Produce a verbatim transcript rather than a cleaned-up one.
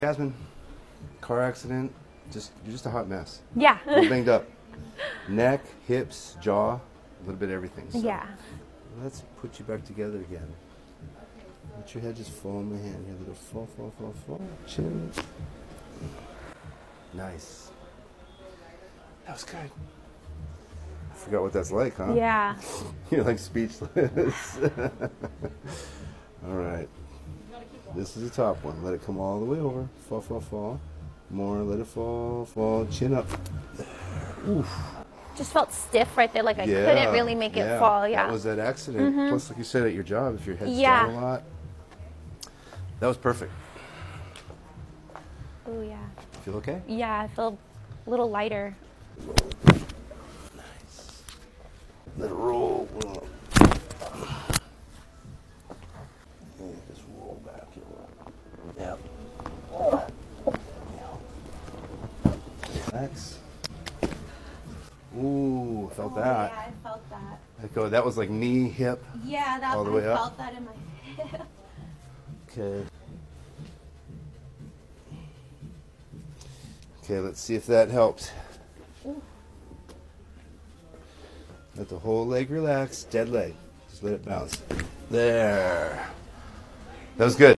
Jasmine, car accident, just you're just a hot mess. Yeah. A little banged up. Neck, hips, jaw, a little bit of everything. So Yeah. let's put you back together again. Let your head just fall in my hand. Here, little fall, fall, fall, fall. Chin. Nice. That was good. I forgot what that's like, huh? Yeah. You're like speechless. All right. This is the top one. Let it come all the way over. Fall, fall, fall. More. Let it fall, fall. Chin up. Oof. Just felt stiff right there, like I Yeah, couldn't really make it yeah. fall. Yeah. That was that accident. Mhm. Plus, like you said, at your job, if your head's Yeah. down a lot. That was perfect. Oh yeah. Feel okay? Yeah, I feel a little lighter. Nice. Let it roll. And just roll back. Yep. Relax. Ooh, felt Oh, that. Yeah, I felt that. Let go. That was like knee, hip. Yeah, that All the I way up? felt that in my hip. Okay. Okay, let's see if that helped. Ooh. Let the whole leg relax. Dead leg. Just let it bounce. There. That was good.